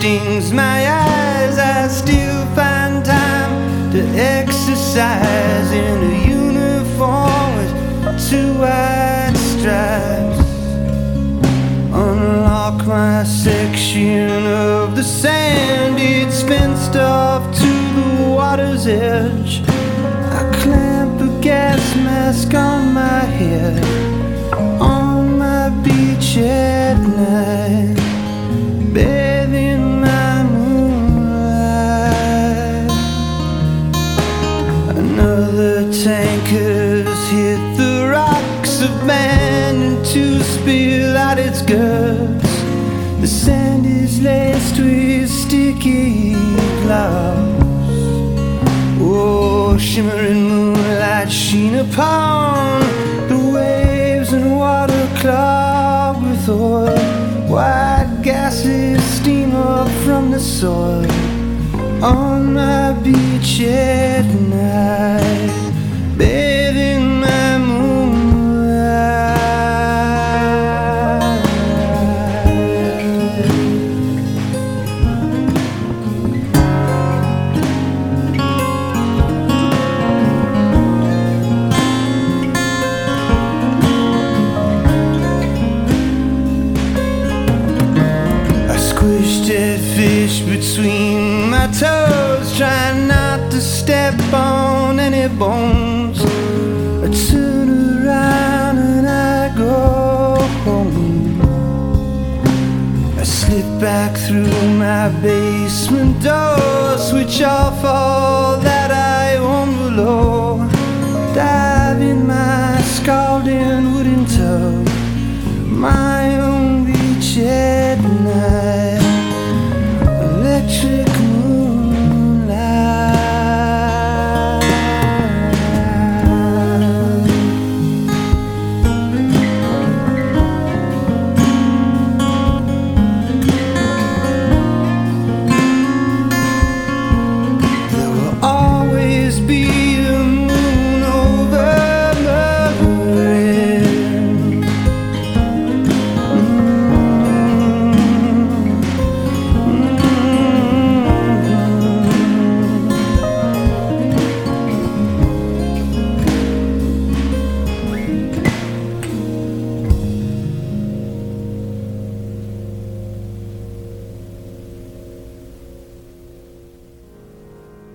stings my eyes, I still find time to exercise in a uniform with 2 white stripes. Unlock my section of the sand, it's fenced off to the water's edge. I clamp a gas mask on my head on my beach at night, bathing my moonlight. Another tanker's hit the rocks, abandoned to spill out its guts. The sand is laced with sticky clouds. Oh, shimmering moonlight sheen upon the waves and water clogged with oil. White gases steam up from the soil on my beach at night, bathing my moonlight. Squished dead fish between my toes, trying not to step on any bones. I turn around and I go home. I slip back through my basement door, switch off all